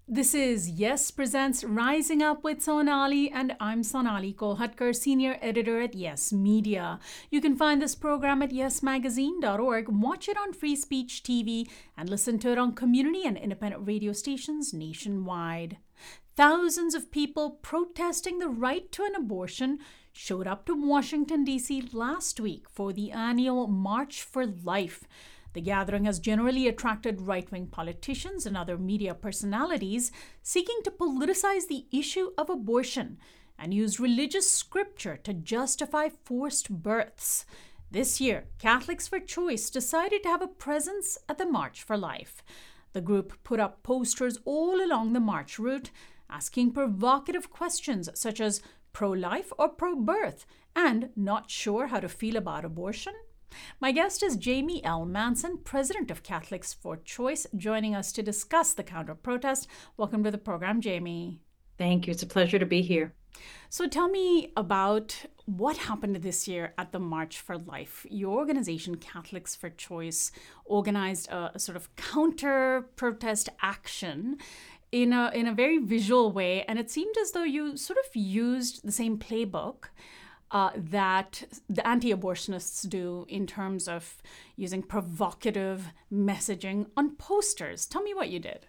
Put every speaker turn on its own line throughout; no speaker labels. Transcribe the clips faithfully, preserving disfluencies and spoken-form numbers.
This is Yes Presents Rising Up with Sonali, and I'm Sonali Kolhatkar, Senior Editor at Yes Media. You can find this program at yes magazine dot org, watch it on Free Speech T V, and listen to it on community and independent radio stations nationwide. Thousands of people protesting the right to an abortion showed up to Washington, D C last week for the annual March for Life. The gathering has generally attracted right-wing politicians and other media personalities seeking to politicize the issue of abortion and use religious scripture to justify forced births. This year, Catholics for Choice decided to have a presence at the March for Life. The group put up posters all along the march route, asking provocative questions such as pro-life or pro-birth and not sure how to feel about abortion. My guest is Jamie L. Manson, president of Catholics for Choice, joining us to discuss the counter-protest. Welcome to the program, Jamie.
Thank you. It's a pleasure to be here.
So tell me about what happened this year at the March for Life. Your organization, Catholics for Choice, organized a, a sort of counter-protest action in a, in a very visual way, and it seemed as though you sort of used the same playbook Uh, that the anti-abortionists do in terms of using provocative messaging on posters. Tell me what you did.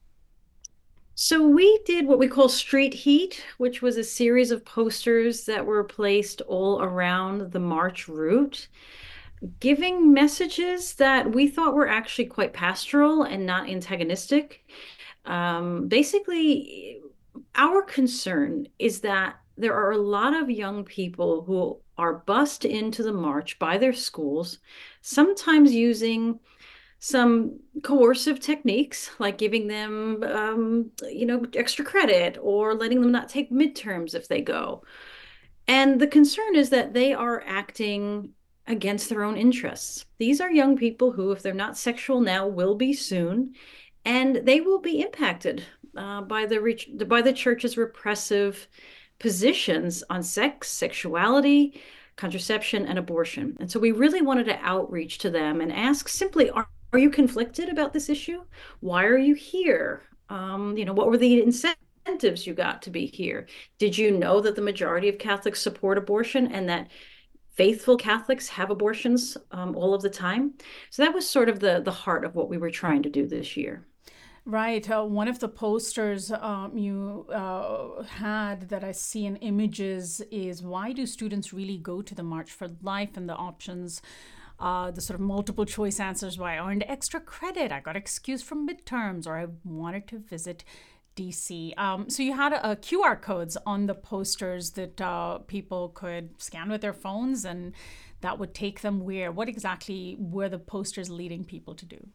So we did what we call Street Heat, which was a series of posters that were placed all around the march route, giving messages that we thought were actually quite pastoral and not antagonistic. Um, basically, our concern is that there are a lot of young people who are bussed into the march by their schools, sometimes using some coercive techniques, like giving them, um, you know, extra credit or letting them not take midterms if they go. And the concern is that they are acting against their own interests. These are young people who, if they're not sexual now, will be soon, and they will be impacted uh, by the re- by the church's repressive positions on sex, sexuality, contraception, and abortion. And so we really wanted to outreach to them and ask simply, are, are you conflicted about this issue? Why are you here? Um, you know, what were the incentives you got to be here? Did you know that the majority of Catholics support abortion and that faithful Catholics have abortions um, all of the time? So that was sort of the, the heart of what we were trying to do this year.
Right. Uh, one of the posters um, you uh, had that I see in images is, why do students really go to the March for Life? And the options, uh, the sort of multiple choice answers: why I earned extra credit, I got excused from midterms, or I wanted to visit D C. Um, so you had a, a Q R codes on the posters that uh, people could scan with their phones, and that would take them where? What exactly were the posters leading people to do?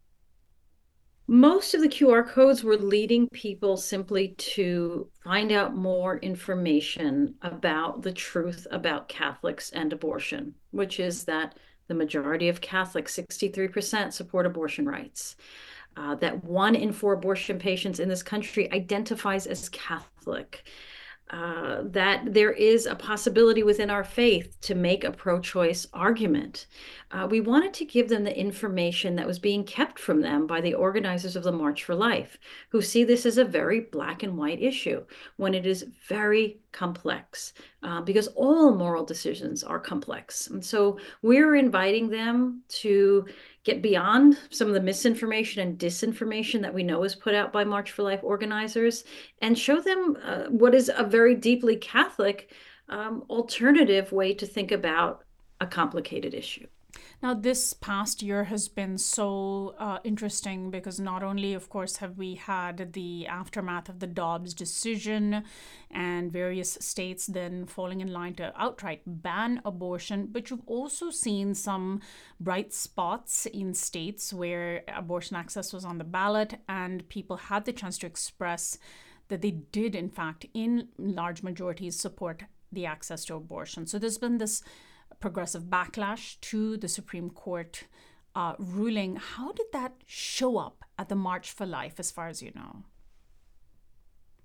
Most of the Q R codes were leading people simply to find out more information about the truth about Catholics and abortion, which is that the majority of Catholics, sixty-three percent, support abortion rights. Uh, that one in four abortion patients in this country identifies as Catholic. Uh, that there is a possibility within our faith to make a pro-choice argument. Uh, we wanted to give them the information that was being kept from them by the organizers of the March for Life, who see this as a very black and white issue when it is very complex, uh, because all moral decisions are complex. And so we're inviting them to get beyond some of the misinformation and disinformation that we know is put out by March for Life organizers, and show them uh, what is a very deeply Catholic um, alternative way to think about a complicated issue.
Now, this past year has been so uh, interesting because not only, of course, have we had the aftermath of the Dobbs decision and various states then falling in line to outright ban abortion, but you've also seen some bright spots in states where abortion access was on the ballot and people had the chance to express that they did, in fact, in large majorities, support the access to abortion. So there's been this progressive backlash to the Supreme Court uh, ruling. How did that show up at the March for Life, as far as you know?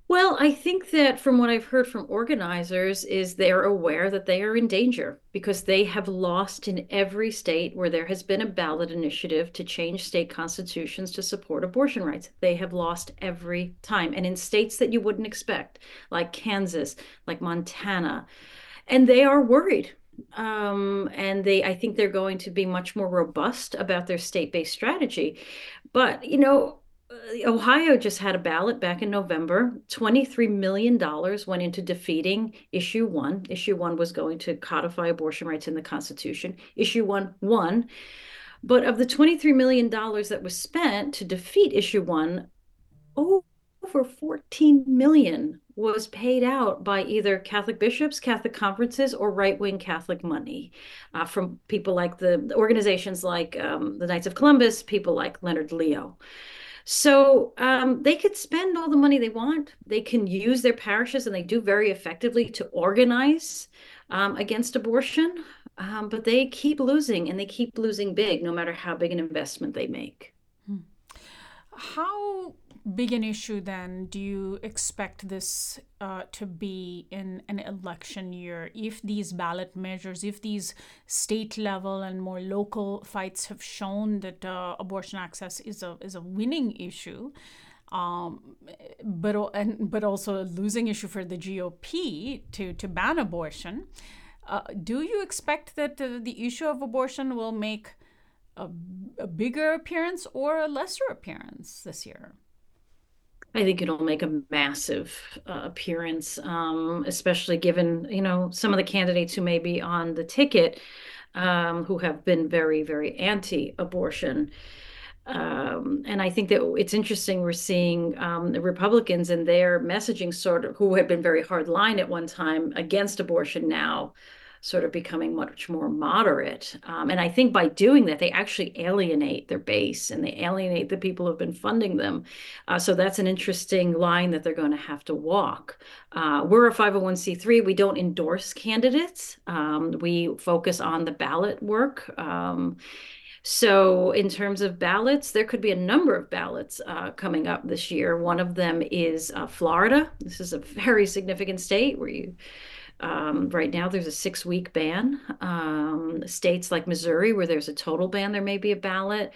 Well, I think that from what I've heard from organizers is they're aware that they are in danger because they have lost in every state where there has been a ballot initiative to change state constitutions to support abortion rights. They have lost every time. And in states that you wouldn't expect, like Kansas, like Montana, and they are worried. Um, and they, I think they're going to be much more robust about their state-based strategy. But, you know, uh, Ohio just had a ballot back in November. twenty-three million dollars went into defeating issue one. Issue one was going to codify abortion rights in the Constitution. Issue one won. But of the twenty-three million dollars that was spent to defeat issue one, over fourteen million was paid out by either Catholic bishops, Catholic conferences, or right-wing Catholic money uh, from people like the, the organizations like um, the Knights of Columbus, people like Leonard Leo. So um, they could spend all the money they want. They can use their parishes, and they do very effectively to organize um, against abortion. Um, but they keep losing, and they keep losing big, no matter how big an investment they make.
How big an issue then do you expect this uh, to be in an election year if these ballot measures, if these state level and more local fights have shown that uh, abortion access is a is a winning issue, um, but and but also a losing issue for the G O P to to ban abortion? Uh, do you expect that uh, the issue of abortion will make a, a bigger appearance or a lesser appearance this year?
I think it'll make a massive uh, appearance, um, especially given, you know, some of the candidates who may be on the ticket, um, who have been very, very anti-abortion. Um, and I think that it's interesting we're seeing um, the Republicans and their messaging sort of, who had been very hard line at one time against abortion, now sort of becoming much more moderate. Um, and I think by doing that, they actually alienate their base and they alienate the people who have been funding them. Uh, so that's an interesting line that they're going to have to walk. Uh, we're a five oh one c three. We don't endorse candidates. Um, we focus on the ballot work. Um, So in terms of ballots, there could be a number of ballots uh, coming up this year. One of them is uh, Florida. This is a very significant state where you um, right now, there's a six-week ban. Um, states like Missouri, where there's a total ban, there may be a ballot.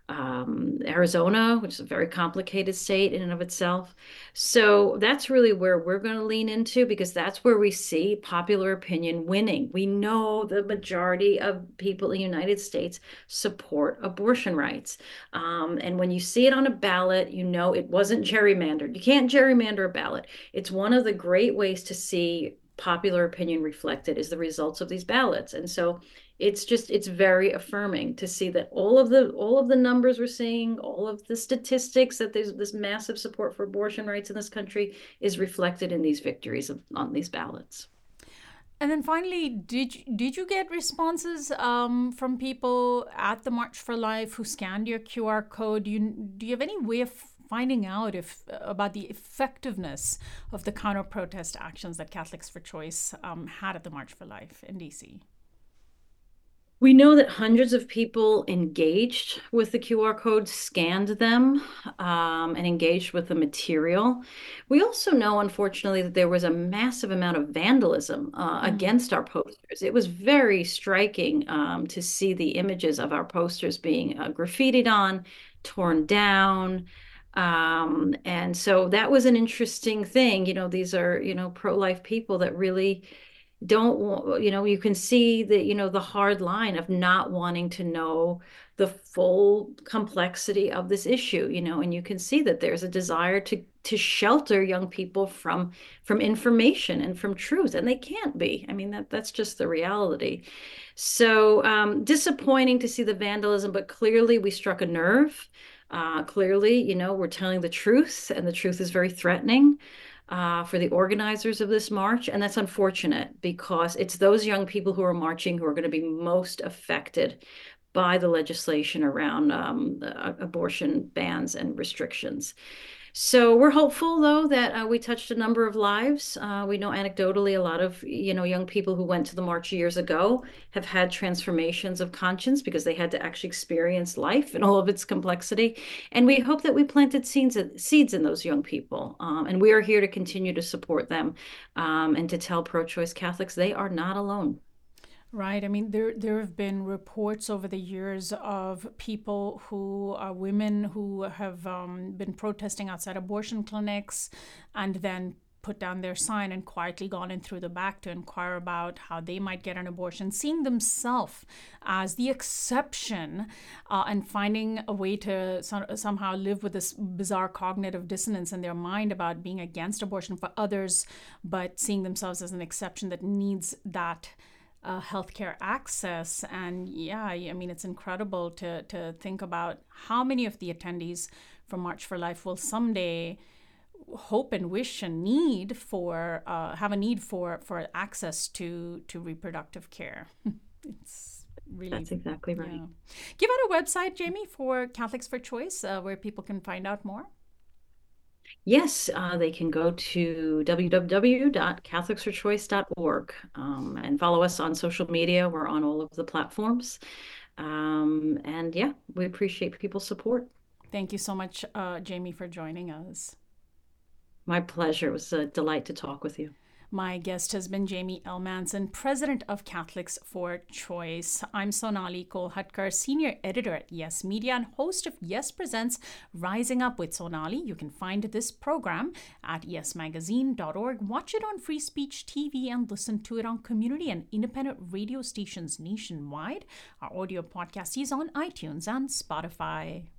Um, Arizona, which is a very complicated state in and of itself. So that's really where we're going to lean into, because that's where we see popular opinion winning. We know the majority of people in the United States support abortion rights. Um, and when you see it on a ballot, you know it wasn't gerrymandered. You can't gerrymander a ballot. It's one of the great ways to see popular opinion reflected is the results of these ballots. And so it's just, it's very affirming to see that all of the all of the numbers we're seeing, all of the statistics, that there's this massive support for abortion rights in this country is reflected in these victories of, on these ballots.
And then finally, did you, did you get responses um, from people at the March for Life who scanned your Q R code? Do you, do you have any way of finding out if about the effectiveness of the counter-protest actions that Catholics for Choice um, had at the March for Life in D C?
We know that hundreds of people engaged with the Q R code, scanned them, um, and engaged with the material. We also know, unfortunately, that there was a massive amount of vandalism uh, mm-hmm. against our posters. It was very striking um, to see the images of our posters being uh, graffitied on, torn down. Um, and so that was an interesting thing. You know, these are, you know, pro-life people that really don't, you know, you can see the, you know, the hard line of not wanting to know the full complexity of this issue, you know, and you can see that there's a desire to to shelter young people from from information and from truth, and they can't be. I mean, that that's just the reality. So um, disappointing to see the vandalism, but clearly we struck a nerve. Uh, clearly, you know, we're telling the truth, and the truth is very threatening. Uh, for the organizers of this march. And that's unfortunate because it's those young people who are marching who are going to be most affected by the legislation around um, uh, abortion bans and restrictions. So we're hopeful, though, that uh, we touched a number of lives. Uh, we know anecdotally a lot of, you know, young people who went to the march years ago have had transformations of conscience because they had to actually experience life in all of its complexity. And we hope that we planted seeds, seeds in those young people. Um, and we are here to continue to support them um, and to tell pro-choice Catholics they are not alone.
Right. I mean, there there have been reports over the years of people who are women who have um, been protesting outside abortion clinics and then put down their sign and quietly gone in through the back to inquire about how they might get an abortion, seeing themselves as the exception uh, and finding a way to so- somehow live with this bizarre cognitive dissonance in their mind about being against abortion for others, but seeing themselves as an exception that needs that uh, healthcare access. And yeah, I mean, it's incredible to to think about how many of the attendees from March for Life will someday hope and wish and need for uh, have a need for for access to to reproductive care. It's really,
That's exactly right.
yeah. Give out a website, Jamie, for Catholics for Choice, uh, where people can find out more.
Yes, uh, they can go to w w w dot catholics for choice dot org um, and follow us on social media. We're on all of the platforms. Um, and yeah, we appreciate people's support.
Thank you so much, uh, Jamie, for joining us.
My pleasure. It was a delight to talk with you.
My guest has been Jamie L. Manson, president of Catholics for Choice. I'm Sonali Kolhatkar, senior editor at Yes Media and host of Yes Presents Rising Up with Sonali. You can find this program at yes magazine dot org. Watch it on Free Speech T V and listen to it on community and independent radio stations nationwide. Our audio podcast is on iTunes and Spotify.